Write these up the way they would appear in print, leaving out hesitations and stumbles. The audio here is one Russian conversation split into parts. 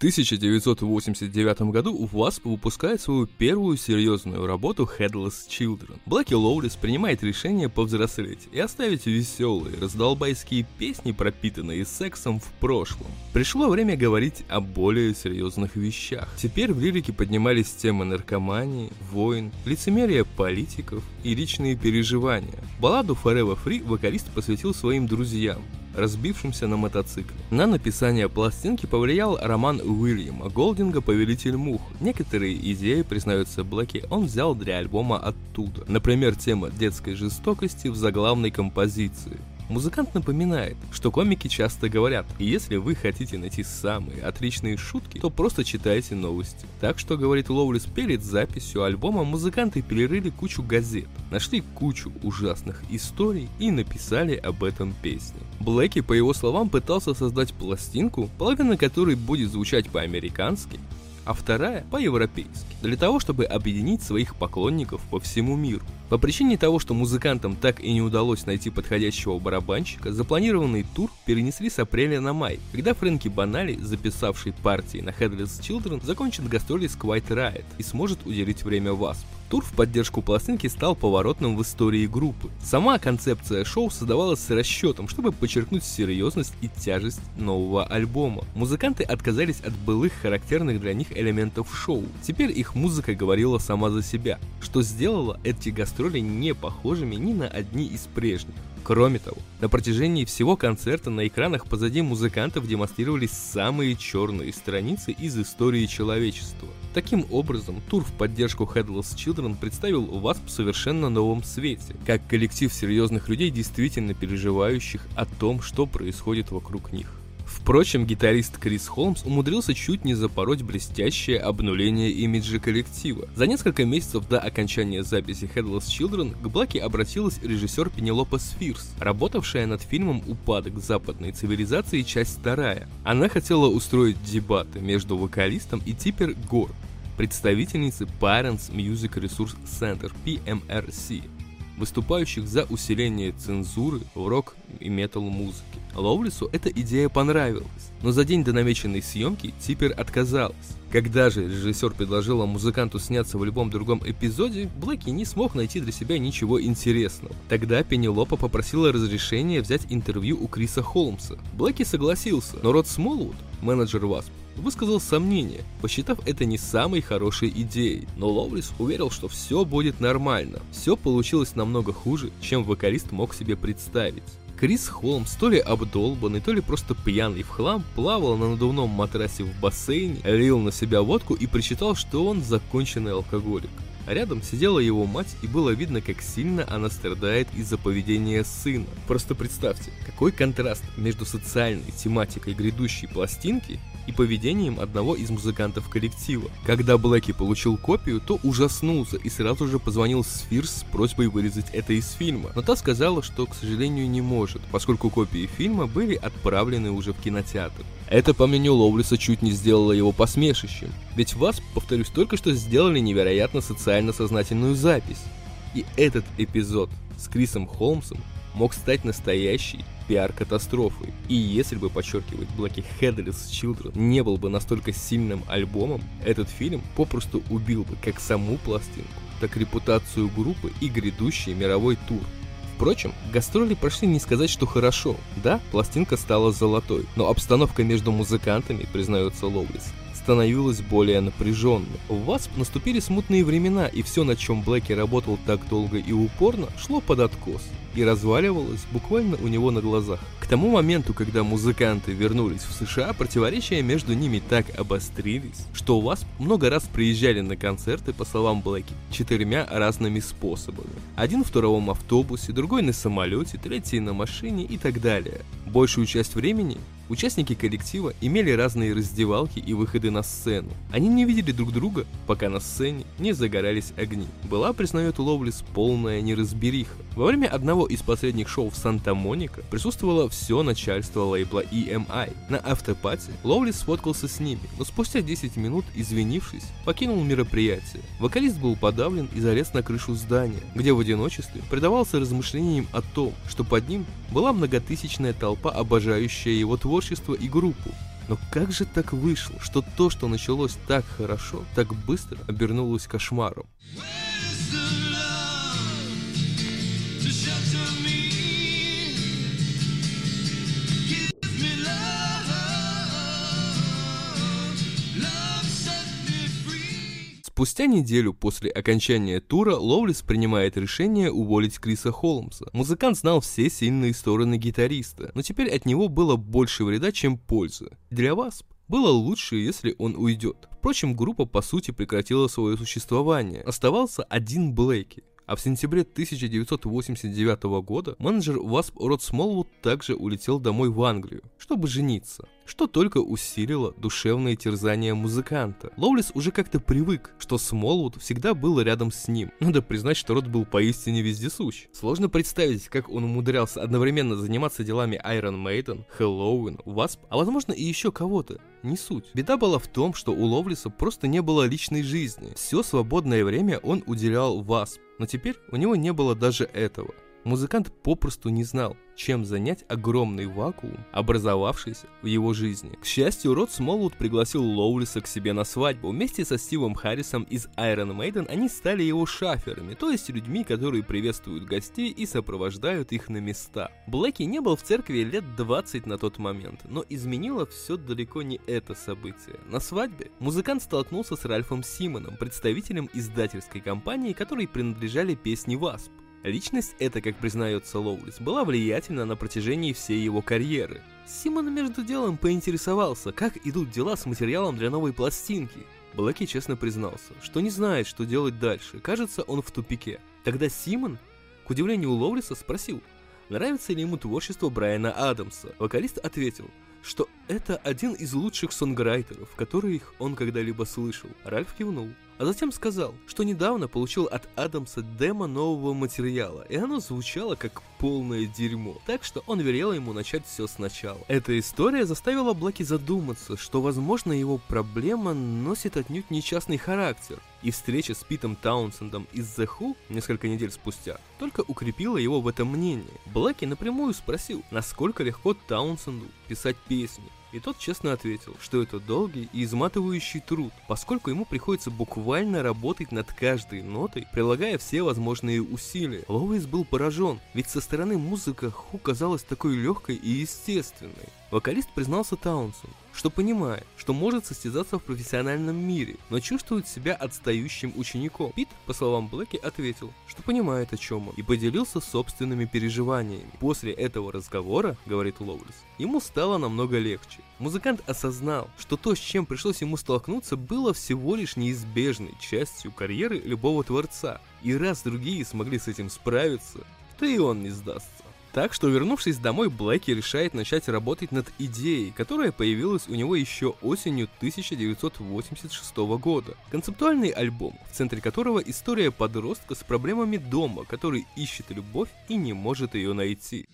1989 году Wasp выпускает свою первую серьезную работу Headless Children. Блэки Лоурис принимает решение повзрослеть и оставить веселые, раздолбайские песни, пропитанные сексом, в прошлом. Пришло время говорить о более серьезных вещах. Теперь в лирике поднимались темы наркомании, войн, лицемерия политиков и личные переживания. Балладу Forever Free вокалист посвятил своим друзьям, разбившимся на мотоцикле. На написание пластинки повлиял роман Уильяма Голдинга «Повелитель мух». Некоторые идеи, признаются Блэки, он взял для альбома оттуда. Например, тема детской жестокости в заглавной композиции. Музыкант напоминает, что комики часто говорят: если вы хотите найти самые отличные шутки, то просто читайте новости. Так что, говорит Лоурис, перед записью альбома музыканты перерыли кучу газет, нашли кучу ужасных историй и написали об этом песни. Блэки, по его словам, пытался создать пластинку, половина которой будет звучать по-американски, а вторая по-европейски, для того, чтобы объединить своих поклонников по всему миру. По причине того, что музыкантам так и не удалось найти подходящего барабанщика, запланированный тур перенесли с апреля на май, когда Фрэнки Банали, записавший партии на Headless Children, закончит гастроли с Quiet Riot и сможет уделить время Wasp. Тур в поддержку пластинки стал поворотным в истории группы. Сама концепция шоу создавалась с расчетом, чтобы подчеркнуть серьезность и тяжесть нового альбома. Музыканты отказались от былых характерных для них элементов шоу. Теперь их музыка говорила сама за себя, что сделало эти гастроли не похожими ни на одни из прежних. Кроме того, на протяжении всего концерта на экранах позади музыкантов демонстрировались самые черные страницы из истории человечества. Таким образом, тур в поддержку Headless Children представил Wasp в совершенно новом свете, как коллектив серьезных людей, действительно переживающих о том, что происходит вокруг них. Впрочем, гитарист Крис Холмс умудрился чуть не запороть блестящее обнуление имиджа коллектива. За несколько месяцев до окончания записи Headless Children к Блэки обратилась режиссер Пенелопа Сфирс, работавшая над фильмом «Упадок западной цивилизации. Часть 2». Она хотела устроить дебаты между вокалистом и Типпер Гор, представительницей Parents Music Resource Center (PMRC), выступающих за усиление цензуры в рок и метал музыке. Лоурису эта идея понравилась, но за день до намеченной съемки Типпер отказалась. Когда же режиссер предложила музыканту сняться в любом другом эпизоде, Блэки не смог найти для себя ничего интересного. Тогда Пенелопа попросила разрешения взять интервью у Криса Холмса. Блэки согласился, но Род Смолвуд, менеджер Wasp, высказал сомнение, посчитав это не самой хорошей идеей. Но Лоурис уверил, что все будет нормально. Все получилось намного хуже, чем вокалист мог себе представить. Крис Холмс, то ли обдолбанный, то ли просто пьяный в хлам, плавал на надувном матрасе в бассейне, лил на себя водку и причитал, что он законченный алкоголик. Рядом сидела его мать, и было видно, как сильно она страдает из-за поведения сына. Просто представьте, какой контраст между социальной тематикой грядущей пластинки и поведением одного из музыкантов коллектива. Когда Блэки получил копию, то ужаснулся и сразу же позвонил Сфирс с просьбой вырезать это из фильма. Но та сказала, что, к сожалению, не может, поскольку копии фильма были отправлены уже в кинотеатр. Это, по мнению Лоуриса, чуть не сделало его посмешищем. Ведь Wasp, повторюсь, только что сделали невероятно социально сознательную запись. И этот эпизод с Крисом Холмсом мог стать настоящей пиар-катастрофой. И если бы, подчеркивает Блэки, Headless Children не был бы настолько сильным альбомом, этот фильм попросту убил бы как саму пластинку, так и репутацию группы и грядущий мировой тур. Впрочем, гастроли прошли не сказать, что хорошо. Да, пластинка стала золотой, но обстановка между музыкантами, признается Лоурис, становилась более напряженной. В Wasp наступили смутные времена, и все, над чем Блэки работал так долго и упорно, шло под откос и разваливалось буквально у него на глазах. К тому моменту, когда музыканты вернулись в США, противоречия между ними так обострились, что Wasp много раз приезжали на концерты, по словам Блэки, 4 разными способами. Один в туровом автобусе, другой на самолете, третий на машине и так далее. Большую часть времени участники коллектива имели разные раздевалки и выходы на сцену. Они не видели друг друга, пока на сцене не загорались огни. Была, признает Лоурис, полная неразбериха. Во время одного из последних шоу в Санта-Моника присутствовало все начальство лейбла EMI. На автопати Лоурис сфоткался с ними, но спустя 10 минут, извинившись, покинул мероприятие. Вокалист был подавлен и залез на крышу здания, где в одиночестве предавался размышлениям о том, что под ним была многотысячная толпа, обожающая его творчество и группу. Но как же так вышло, что то, что началось так хорошо, так быстро обернулось кошмаром? Спустя неделю после окончания тура Лоулис принимает решение уволить Криса Холмса. Музыкант знал все сильные стороны гитариста, но теперь от него было больше вреда, чем пользы. Для Wasp было лучше, если он уйдет. Впрочем, группа по сути прекратила свое существование. Оставался один Блэки. А в сентябре 1989 года менеджер Wasp Род Смолвуд также улетел домой в Англию, чтобы жениться, что только усилило душевные терзания музыканта. Лоулис уже как-то привык, что Смолвуд всегда был рядом с ним. Надо признать, что Род был поистине вездесущ. Сложно представить, как он умудрялся одновременно заниматься делами Iron Maiden, Helloween, Wasp, а возможно и еще кого-то. Не суть. Беда была в том, что у Лоулиса просто не было личной жизни. Все свободное время он уделял Wasp. Но теперь у него не было даже этого. Музыкант попросту не знал, чем занять огромный вакуум, образовавшийся в его жизни. К счастью, Род Смолвуд пригласил Лоулиса к себе на свадьбу. Вместе со Стивом Харрисом из Iron Maiden они стали его шаферами, то есть людьми, которые приветствуют гостей и сопровождают их на места. Блэки не был в церкви лет 20 на тот момент, но изменило все далеко не это событие. На свадьбе музыкант столкнулся с Ральфом Симоном, представителем издательской компании, которой принадлежали песни Wasp. Личность эта, как признается Лоулис, была влиятельна на протяжении всей его карьеры. Симон между делом поинтересовался, как идут дела с материалом для новой пластинки. Блэки честно признался, что не знает, что делать дальше, кажется, он в тупике. Тогда Симон, к удивлению Лоулиса, спросил, нравится ли ему творчество Брайана Адамса. Вокалист ответил, что это один из лучших сонграйтеров, которых он когда-либо слышал. Ральф кивнул, а затем сказал, что недавно получил от Адамса демо нового материала, и оно звучало как полное дерьмо, так что он велел ему начать все сначала. Эта история заставила Блэки задуматься, что, возможно, его проблема носит отнюдь несчастный характер, и встреча с Питом Таунсендом из The Who несколько недель спустя только укрепила его в этом мнении. Блэки напрямую спросил, насколько легко Таунсенду писать песни. И тот честно ответил, что это долгий и изматывающий труд, поскольку ему приходится буквально работать над каждой нотой, прилагая все возможные усилия. Лоулис был поражен, ведь со стороны музыка Who казалась такой легкой и естественной. Вокалист признался Таунсенду, что понимает, что может состязаться в профессиональном мире, но чувствует себя отстающим учеником. Пит, по словам Блэки, ответил, что понимает, о чем он, и поделился собственными переживаниями. После этого разговора, говорит Лоулис, ему стало намного легче. Музыкант осознал, что то, с чем пришлось ему столкнуться, было всего лишь неизбежной частью карьеры любого творца. И раз другие смогли с этим справиться, то и он не сдастся. Так что, вернувшись домой, Блэки решает начать работать над идеей, которая появилась у него еще осенью 1986 года. Концептуальный альбом, в центре которого история подростка с проблемами дома, который ищет любовь и не может ее найти.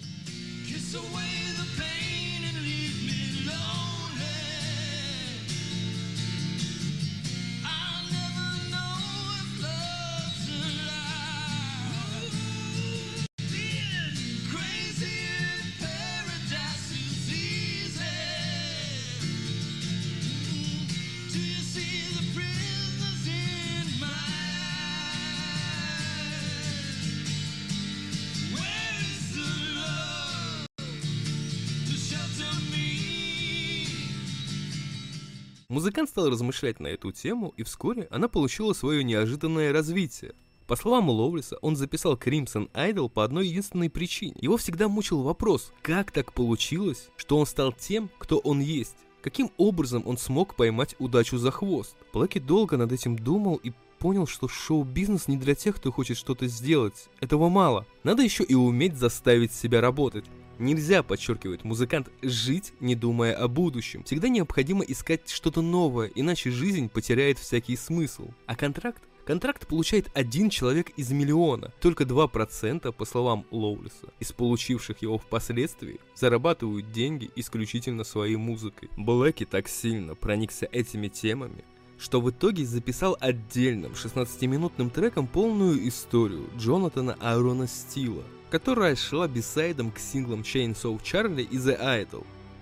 Музыкант стал размышлять на эту тему, и вскоре она получила свое неожиданное развитие. По словам Лоулиса, он записал Crimson Idol по одной единственной причине. Его всегда мучил вопрос, как так получилось, что он стал тем, кто он есть. Каким образом он смог поймать удачу за хвост? Блэки долго над этим думал и понял, что шоу-бизнес не для тех, кто хочет что-то сделать. Этого мало. Надо еще и уметь заставить себя работать. Нельзя, подчеркивает музыкант, жить, не думая о будущем. Всегда необходимо искать что-то новое, иначе жизнь потеряет всякий смысл. А контракт получает один человек из миллиона. Только 2%, по словам Лоулиса, из получивших его впоследствии, зарабатывают деньги исключительно своей музыкой. Блэки так сильно проникся этими темами, что в итоге записал отдельным 16-минутным треком полную историю Джонатана Аарона Стила, которая шла бисайдом к синглам Chainsaw Charlie и The Idol.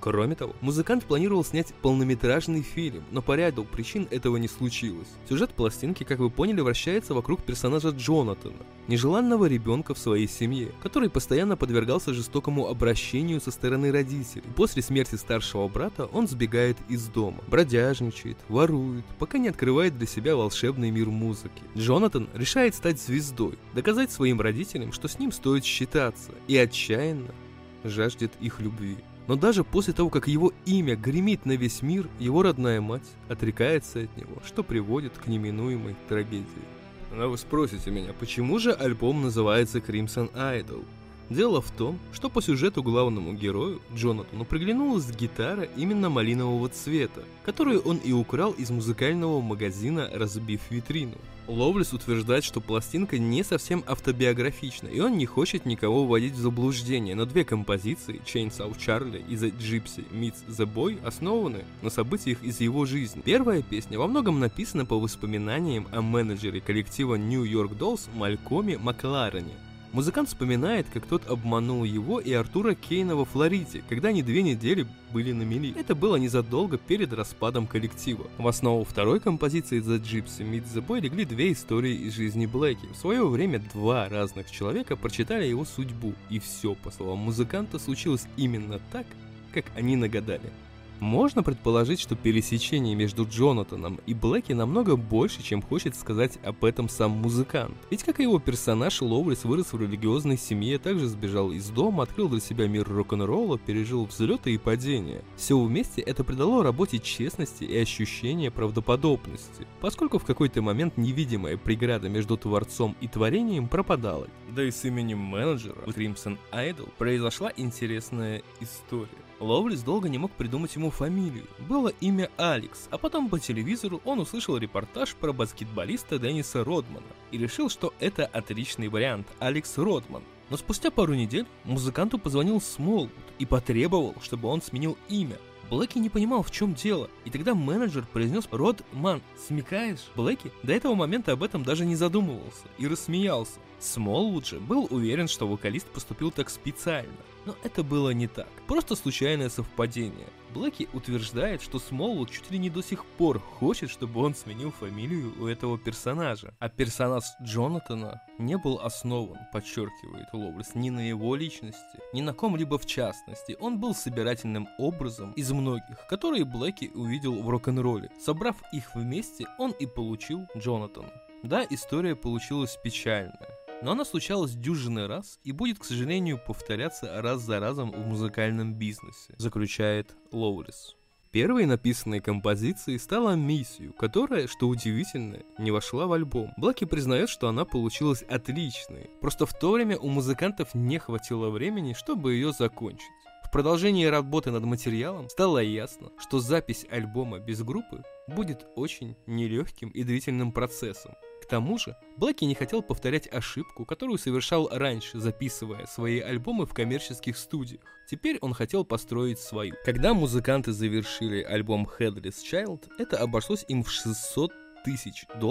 Кроме того, музыкант планировал снять полнометражный фильм, но по ряду причин этого не случилось. Сюжет пластинки, как вы поняли, вращается вокруг персонажа Джонатана, нежеланного ребенка в своей семье, который постоянно подвергался жестокому обращению со стороны родителей. После смерти старшего брата он сбегает из дома, бродяжничает, ворует, пока не открывает для себя волшебный мир музыки. Джонатан решает стать звездой, доказать своим родителям, что с ним стоит считаться, и отчаянно жаждет их любви. Но даже после того, как его имя гремит на весь мир, его родная мать отрекается от него, что приводит к неминуемой трагедии. Но вы спросите меня, почему же альбом называется Crimson Idol? Дело в том, что по сюжету главному герою, Джонатану, приглянулась гитара именно малинового цвета, которую он и украл из музыкального магазина, разбив витрину. Ловлес утверждает, что пластинка не совсем автобиографична, и он не хочет никого вводить в заблуждение, но две композиции, Chainsaw Charlie и The Gypsy Meets the Boy, основаны на событиях из его жизни. Первая песня во многом написана по воспоминаниям о менеджере коллектива New York Dolls Малькоме Макларене. Музыкант вспоминает, как тот обманул его и Артура Кейна во Флориде, когда они 2 недели были на мели. Это было незадолго перед распадом коллектива. В основу второй композиции The Gypsy Meets the Boy легли 2 истории из жизни Блэки. В свое время 2 разных человека прочитали его судьбу, и все, по словам музыканта, случилось именно так, как они нагадали. Можно предположить, что пересечение между Джонатаном и Блэки намного больше, чем хочет сказать об этом сам музыкант. Ведь как и его персонаж, Ловлес вырос в религиозной семье, также сбежал из дома, открыл для себя мир рок-н-ролла, пережил взлеты и падения. Все вместе это придало работе честности и ощущение правдоподобности, поскольку в какой-то момент невидимая преграда между творцом и творением пропадала. Да и с именем менеджера Crimson Idol произошла интересная история. Ловлес долго не мог придумать ему фамилию. Было имя Алекс, а потом по телевизору он услышал репортаж про баскетболиста Денниса Родмана и решил, что это отличный вариант – Алекс Родман. Но спустя пару недель музыканту позвонил Смолвуд и потребовал, чтобы он сменил имя. Блэки не понимал, в чем дело, и тогда менеджер произнес: «Родман, смекаешь?» Блэки до этого момента об этом даже не задумывался и рассмеялся. Смолвуд же был уверен, что вокалист поступил так специально, но это было не так, просто случайное совпадение. Блэки утверждает, что Смолвуд чуть ли не до сих пор хочет, чтобы он сменил фамилию у этого персонажа, а персонаж Джонатана не был основан, подчеркивает Ловлес, ни на его личности, ни на ком-либо в частности. Он был собирательным образом из многих, которые Блэки увидел в рок-н-ролле. Собрав их вместе, он и получил Джонатана. Да, история получилась печальная, но она случалась дюжины раз и будет, к сожалению, повторяться раз за разом в музыкальном бизнесе, заключает Ловлес. Первой написанной композицией стала «Миссию», которая, что удивительно, не вошла в альбом. Блэки признает, что она получилась отличной, просто в то время у музыкантов не хватило времени, чтобы ее закончить. В продолжении работы над материалом стало ясно, что запись альбома без группы будет очень нелегким и длительным процессом. К тому же, Блэки не хотел повторять ошибку, которую совершал раньше, записывая свои альбомы в коммерческих студиях. Теперь он хотел построить свою. Когда музыканты завершили альбом Headless Child, это обошлось им в $600 тысяч в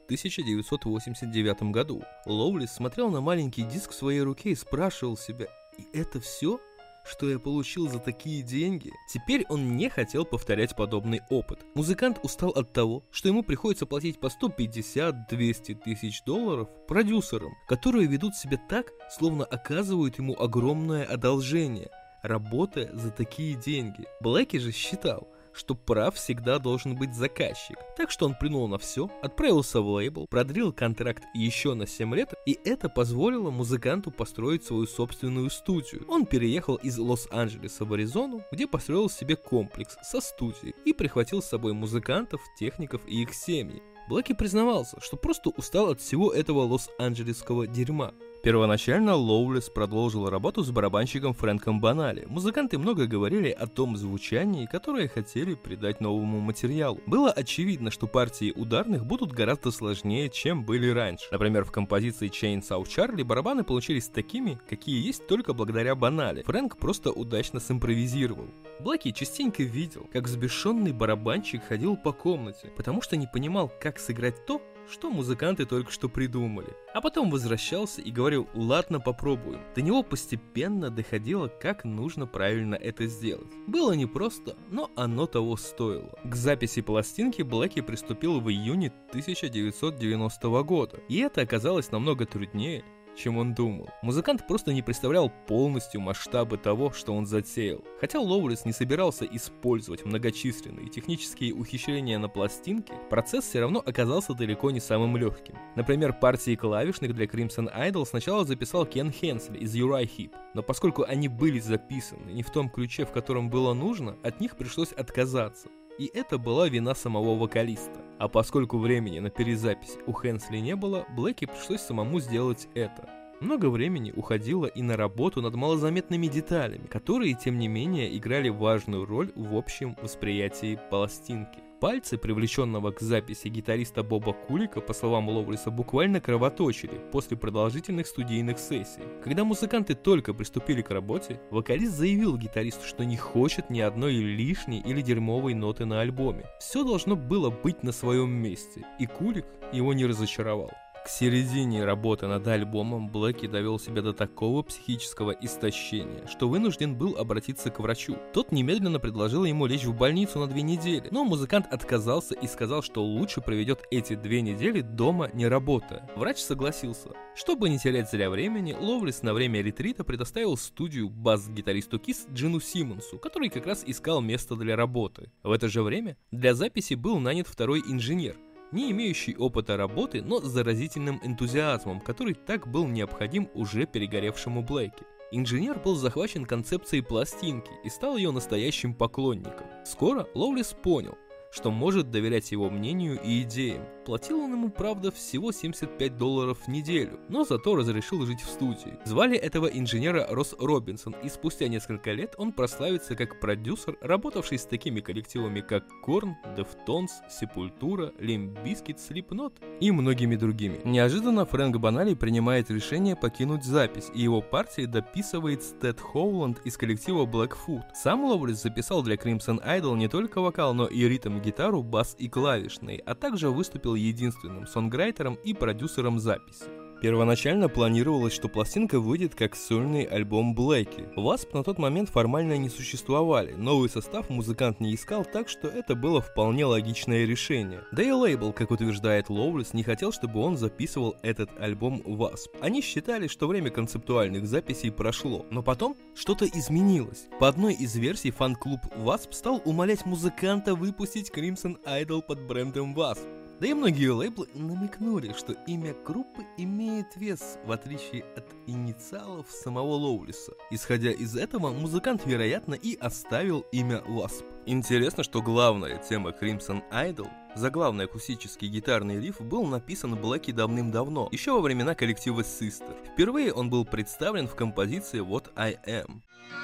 1989 году. Ловлес смотрел на маленький диск в своей руке и спрашивал себя: «И это все, что я получил за такие деньги?» Теперь он не хотел повторять подобный опыт. Музыкант устал от того, что ему приходится платить по $150-200 тысяч продюсерам, которые ведут себя так, словно оказывают ему огромное одолжение, работая за такие деньги. Блэки же считал, что прав всегда должен быть заказчик. Так что он плюнул на все, отправился в лейбл, продлил контракт еще на 7 лет, и это позволило музыканту построить свою собственную студию. Он переехал из Лос-Анджелеса в Аризону, где построил себе комплекс со студией и прихватил с собой музыкантов, техников и их семьи. Блэки признавался, что просто устал от всего этого лос-анджелесского дерьма. Первоначально Ловлес продолжил работу с барабанщиком Фрэнком Банали. Музыканты много говорили о том звучании, которое хотели придать новому материалу. Было очевидно, что партии ударных будут гораздо сложнее, чем были раньше. Например, в композиции Chainsaw Charlie барабаны получились такими, какие есть только благодаря Банали. Фрэнк просто удачно симпровизировал. Блэки частенько видел, как взбешенный барабанщик ходил по комнате, потому что не понимал, как сыграть то, что музыканты только что придумали. А потом возвращался и говорил: ладно, попробуем. До него постепенно доходило, как нужно правильно это сделать. Было непросто, но оно того стоило. К записи пластинки Блэки приступил в июне 1990 года, и это оказалось намного труднее, чем он думал. Музыкант просто не представлял полностью масштабы того, что он затеял. Хотя Лоурис не собирался использовать многочисленные технические ухищрения на пластинке, процесс все равно оказался далеко не самым легким. Например, партии клавишных для Crimson Idol сначала записал Кен Хенсли из Uriah Heep, но поскольку они были записаны не в том ключе, в котором было нужно, от них пришлось отказаться. И это была вина самого вокалиста. А поскольку времени на перезапись у Хенсли не было, Блэки пришлось самому сделать это. Много времени уходило и на работу над малозаметными деталями, которые, тем не менее, играли важную роль в общем восприятии пластинки. Пальцы привлеченного к записи гитариста Боба Кулика, по словам Лоуриса, буквально кровоточили после продолжительных студийных сессий. Когда музыканты только приступили к работе, вокалист заявил гитаристу, что не хочет ни одной лишней или дерьмовой ноты на альбоме. Все должно было быть на своем месте, и Кулик его не разочаровал. К середине работы над альбомом Блэки довел себя до такого психического истощения, что вынужден был обратиться к врачу. Тот немедленно предложил ему лечь в больницу на 2 недели, но музыкант отказался и сказал, что лучше проведет эти 2 недели дома, не работая. Врач согласился. Чтобы не терять зря времени, Лоурис на время ретрита предоставил студию бас-гитаристу Kiss Джину Симмонсу, который как раз искал место для работы. В это же время для записи был нанят второй инженер, не имеющий опыта работы, но с заразительным энтузиазмом, который так был необходим уже перегоревшему Блэки. Инженер был захвачен концепцией пластинки и стал ее настоящим поклонником. Скоро Лоурис понял, что может доверять его мнению и идеям. Платил он ему, правда, всего $75 в неделю, но зато разрешил жить в студии. Звали этого инженера Росс Робинсон, и спустя несколько лет он прославится как продюсер, работавший с такими коллективами, как Korn, Deftones, Sepultura, Limp Bizkit, Slipknot и многими другими. Неожиданно Фрэнк Банали принимает решение покинуть запись, и его партии дописывает Стэд Хоуланд из коллектива Blackfoot. Сам Лоурис записал для Crimson Idol не только вокал, но и ритм-гитару, бас и клавишные, а также выступил единственным сонграйтером и продюсером записи. Первоначально планировалось, что пластинка выйдет как сольный альбом Блэки. Wasp на тот момент формально не существовали, новый состав музыкант не искал, так что это было вполне логичное решение. Да и лейбл, как утверждает Лоурис, не хотел, чтобы он записывал этот альбом Wasp. Они считали, что время концептуальных записей прошло, но потом что-то изменилось. По одной из версий фан-клуб Wasp стал умолять музыканта выпустить Crimson Idol под брендом Wasp. Да и многие лейблы намекнули, что имя группы имеет вес, в отличие от инициалов самого Лоуриса. Исходя из этого, музыкант, вероятно, и оставил имя Wasp. Интересно, что главная тема Crimson Idol, заглавный акустический гитарный риф, был написан Блэки давным-давно, еще во времена коллектива Sister. Впервые он был представлен в композиции What I Am.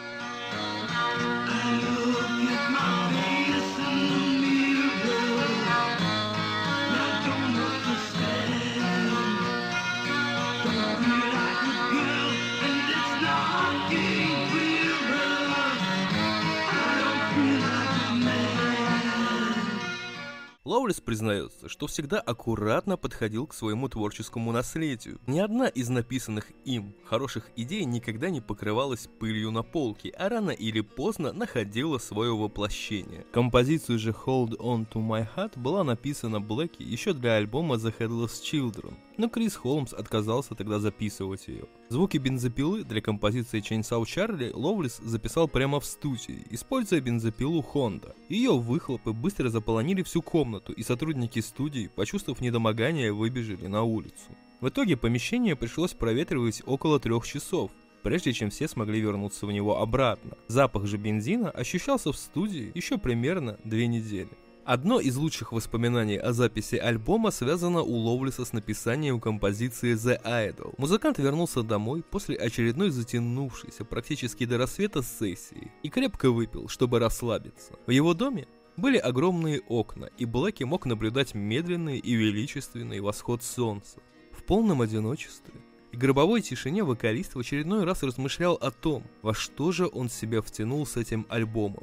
Лоурис признается, что всегда аккуратно подходил к своему творческому наследию. Ни одна из написанных им хороших идей никогда не покрывалась пылью на полке, а рано или поздно находила свое воплощение. Композицию же Hold On To My Heart была написана Блэки еще для альбома The Headless Children, но Крис Холмс отказался тогда записывать ее. Звуки бензопилы для композиции Chainsaw Charlie Лоурис записал прямо в студии, используя бензопилу Honda. Ее выхлопы быстро заполонили всю комнату, и сотрудники студии, почувствовав недомогание, выбежали на улицу. В итоге помещение пришлось проветривать около 3 часов, прежде чем все смогли вернуться в него обратно. Запах же бензина ощущался в студии еще примерно 2 недели. Одно из лучших воспоминаний о записи альбома связано у Лоуриса с написанием композиции The Idol. Музыкант вернулся домой после очередной затянувшейся практически до рассвета сессии и крепко выпил, чтобы расслабиться. В его доме были огромные окна, и Блэки мог наблюдать медленный и величественный восход солнца. В полном одиночестве и гробовой тишине вокалист в очередной раз размышлял о том, во что же он себя втянул с этим альбомом.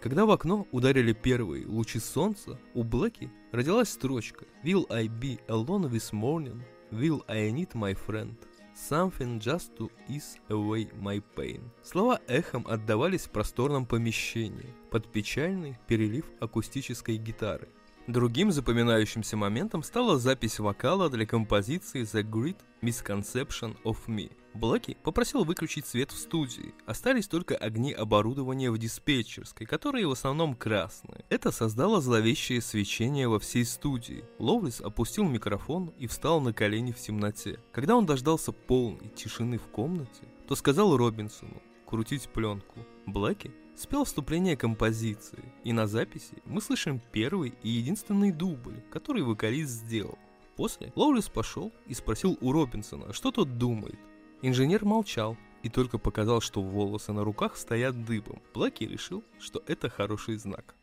Когда в окно ударили первые лучи солнца, у Блэки родилась строчка «Will I be alone this morning? Will I need my friend? Something just to ease away my pain». Слова эхом отдавались в просторном помещении под печальный перелив акустической гитары. Другим запоминающимся моментом стала запись вокала для композиции The Great Misconception of Me. Блэки попросил выключить свет в студии, остались только огни оборудования в диспетчерской, которые в основном красные. Это создало зловещее свечение во всей студии. Лоурис опустил микрофон и встал на колени в темноте. Когда он дождался полной тишины в комнате, то сказал Робинсону крутить пленку. Блэки спел вступление композиции, и на записи мы слышим первый и единственный дубль, который вокалист сделал. После Лоурис пошел и спросил у Робинсона, что тот думает. Инженер молчал и только показал, что волосы на руках стоят дыбом. Блэки решил, что это хороший знак.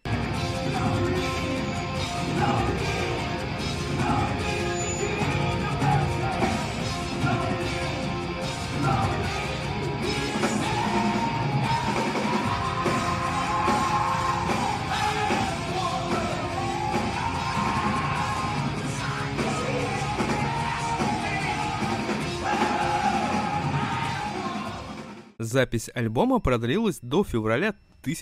Запись альбома продлилась до февраля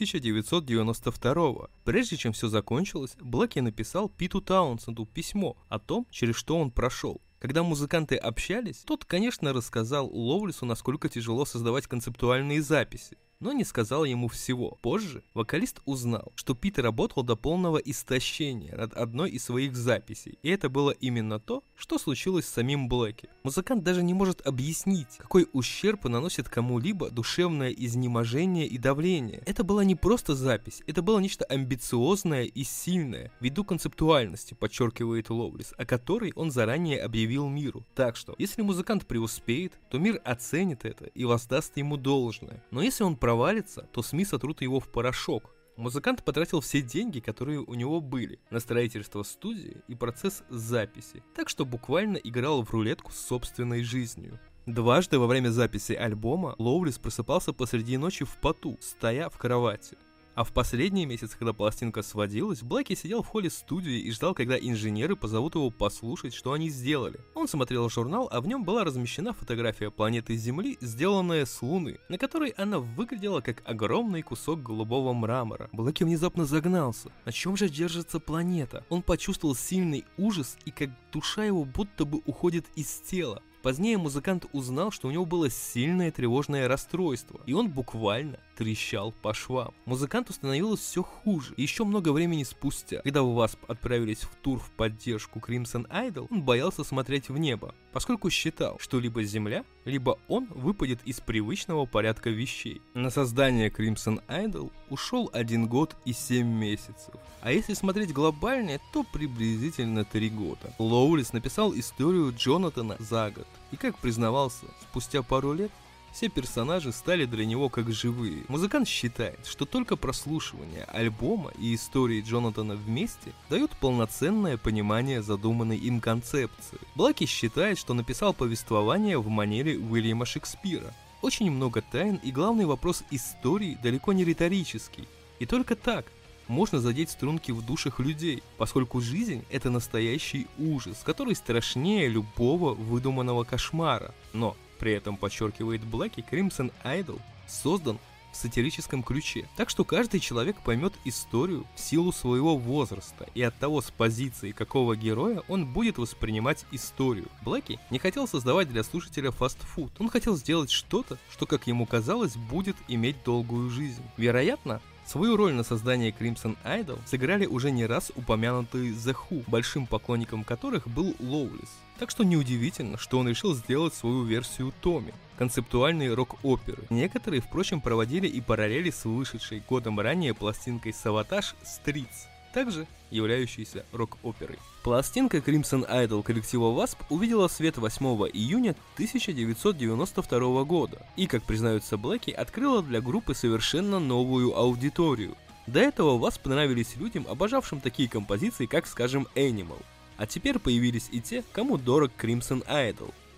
1992. Прежде чем все закончилось, Блэки написал Питу Таунсенду письмо о том, через что он прошел. Когда музыканты общались, тот, конечно, рассказал Лоурису, насколько тяжело создавать концептуальные записи, но не сказал ему всего. Позже вокалист узнал, что Пит работал до полного истощения над одной из своих записей, и это было именно то, что случилось с самим Блэки. Музыкант даже не может объяснить, какой ущерб наносит кому-либо душевное изнеможение и давление. Это была не просто запись, это было нечто амбициозное и сильное, ввиду концептуальности, подчеркивает Лоурис, о которой он заранее объявил миру. Так что, если музыкант преуспеет, то мир оценит это и воздаст ему должное. Но если он провалится, то СМИ сотрут его в порошок. Музыкант потратил все деньги, которые у него были, на строительство студии и процесс записи, так что буквально играл в рулетку с собственной жизнью. Дважды во время записи альбома Лоурис просыпался посреди ночи в поту, стоя в кровати. А в последний месяц, когда пластинка сводилась, Блэки сидел в холле студии и ждал, когда инженеры позовут его послушать, что они сделали. Он смотрел журнал, а в нем была размещена фотография планеты Земли, сделанная с Луны, на которой она выглядела как огромный кусок голубого мрамора. Блэки внезапно загнался. На чем же держится планета? Он почувствовал сильный ужас и как душа его будто бы уходит из тела. Позднее музыкант узнал, что у него было сильное тревожное расстройство, и он буквально трещал по швам. Музыканту становилось все хуже, и еще много времени спустя, когда Wasp отправились в тур в поддержку Crimson Idol, он боялся смотреть в небо, поскольку считал, что либо Земля, либо он выпадет из привычного порядка вещей. На создание Crimson Idol ушел 1 год и 7 месяцев. А если смотреть глобальнее, то приблизительно 3 года. Лоурис написал историю Джонатана за год. И как признавался, спустя пару лет все персонажи стали для него как живые. Музыкант считает, что только прослушивание альбома и истории Джонатана вместе дают полноценное понимание задуманной им концепции. Блэки считает, что написал повествование в манере Уильяма Шекспира. Очень много тайн, и главный вопрос истории далеко не риторический. И только так можно задеть струнки в душах людей, поскольку жизнь — это настоящий ужас, который страшнее любого выдуманного кошмара. Но при этом, подчеркивает Блэки, Crimson Idol создан в сатирическом ключе, так что каждый человек поймет историю в силу своего возраста и от того, с позиции какого героя он будет воспринимать историю. Блэки не хотел создавать для слушателя фастфуд, он хотел сделать что-то, что, как ему казалось, будет иметь долгую жизнь. Вероятно, свою роль на создании Crimson Idol сыграли уже не раз упомянутые The Who, большим поклонником которых был Лоурис. Так что неудивительно, что он решил сделать свою версию Томми, концептуальной рок-оперы. Некоторые, впрочем, проводили и параллели с вышедшей годом ранее пластинкой Savatage Streets, также являющейся рок-оперой. Пластинка Crimson Idol коллектива Wasp увидела свет 8 июня 1992 года и, как признаются Блэки, открыла для группы совершенно новую аудиторию. До этого Wasp нравились людям, обожавшим такие композиции, как, скажем, Animal. А теперь появились и те, кому дорог Crimson Idol.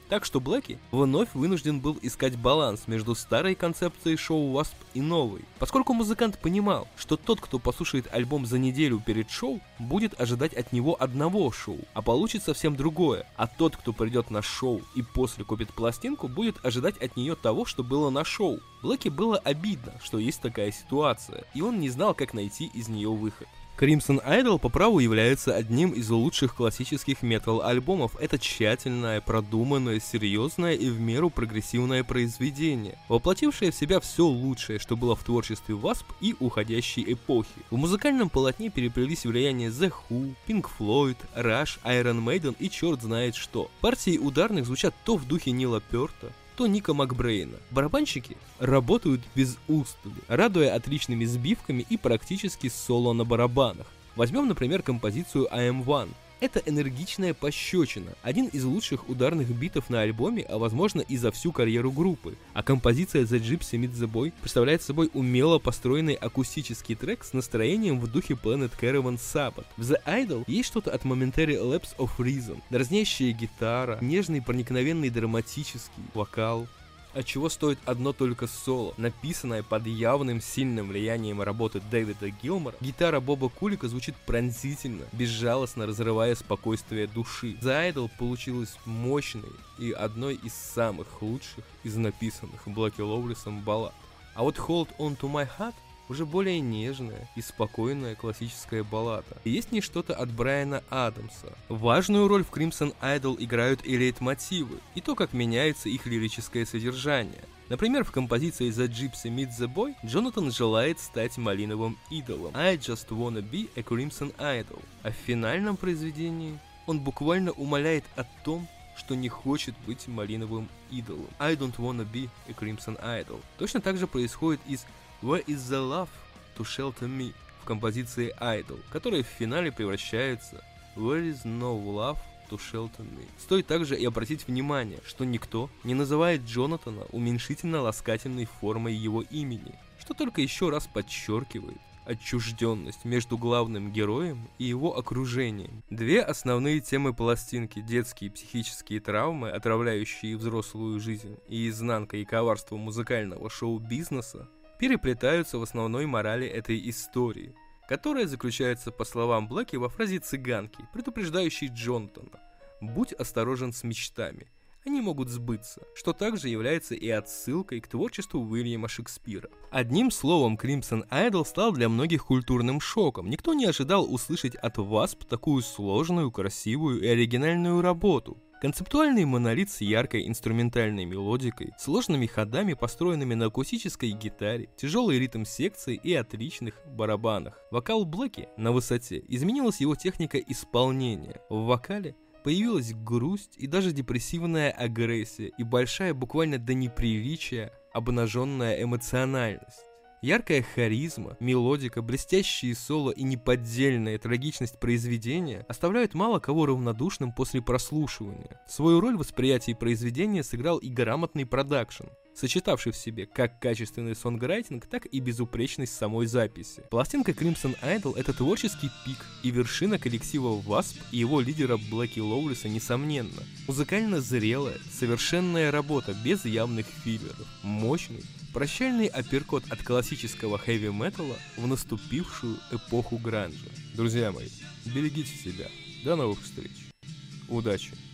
Так что Блэки вновь вынужден был искать баланс между старой концепцией шоу Wasp и новой. Поскольку музыкант понимал, что тот, кто послушает альбом за неделю перед шоу, будет ожидать от него одного шоу, а получит совсем другое. А тот, кто придет на шоу и после купит пластинку, будет ожидать от нее того, что было на шоу. Блэки было обидно, что есть такая ситуация, и он не знал, как найти из нее выход. Crimson Idol по праву является одним из лучших классических метал-альбомов. Это тщательное, продуманное, серьезное и в меру прогрессивное произведение, воплотившее в себя все лучшее, что было в творчестве Wasp и уходящей эпохи. В музыкальном полотне переплелись влияния The Who, Pink Floyd, Rush, Iron Maiden и черт знает что. Партии ударных звучат то в духе Нила Пёрта, то Ника Макбрейна. Барабанщики работают без устали, радуя отличными сбивками и практически соло на барабанах. Возьмем, например, композицию I Am One. Это энергичная пощечина, один из лучших ударных битов на альбоме, а возможно и за всю карьеру группы. А композиция The Gypsy Meets the Boy представляет собой умело построенный акустический трек с настроением в духе Planet Caravan Sabbath. В The Idol есть что-то от Momentary Lapse of Reason, дразнящая гитара, нежный проникновенный драматический вокал. Отчего стоит одно только соло, написанное под явным сильным влиянием работы Дэвида Гилмора. Гитара Боба Кулика звучит пронзительно, безжалостно разрывая спокойствие души. The Idol получилась мощной и одной из самых лучших из написанных Блэки Лоурисом баллад. А вот Hold On To My Heart уже более нежная и спокойная классическая баллада. И есть в ней что-то от Брайана Адамса. Важную роль в Crimson Idol играют и лейтмотивы, и то, как меняется их лирическое содержание. Например, в композиции The Gypsy Meets the Boy Джонатан желает стать малиновым идолом. I just wanna be a Crimson Idol. А в финальном произведении он буквально умоляет о том, что не хочет быть малиновым идолом. I don't wanna be a Crimson Idol. Точно так же происходит и с Where is the love to shelter me в композиции Idol, которая в финале превращается Where is no love to shelter me. Стоит также и обратить внимание, что никто не называет Джонатана уменьшительно-ласкательной формой его имени, что только еще раз подчеркивает отчужденность между главным героем и его окружением. Две основные темы пластинки — детские психические травмы, отравляющие взрослую жизнь, и изнанка и коварство музыкального шоу-бизнеса, переплетаются в основной морали этой истории, которая заключается, по словам Блэки, во фразе цыганки, предупреждающей Джонатана: «Будь осторожен с мечтами, они могут сбыться», что также является и отсылкой к творчеству Уильяма Шекспира. Одним словом, Crimson Idol стал для многих культурным шоком. Никто не ожидал услышать от Wasp такую сложную, красивую и оригинальную работу. Концептуальный монолит с яркой инструментальной мелодикой, сложными ходами, построенными на акустической гитаре, тяжелый ритм секции и отличных барабанах. Вокал Блэки на высоте, изменилась его техника исполнения. В вокале появилась грусть и даже депрессивная агрессия и большая, буквально до неприличия, обнаженная эмоциональность. Яркая харизма, мелодика, блестящие соло и неподдельная трагичность произведения оставляют мало кого равнодушным после прослушивания. Свою роль в восприятии произведения сыграл и грамотный продакшн, сочетавший в себе как качественный сонграйтинг, так и безупречность самой записи. Пластинка Crimson Idol — это творческий пик и вершина коллектива Wasp и его лидера Блэки Лоуриса, несомненно. Музыкально зрелая, совершенная работа без явных филлеров, мощный, прощальный апперкот от классического хэви-металла в наступившую эпоху гранжа. Друзья мои, берегите себя. До новых встреч. Удачи!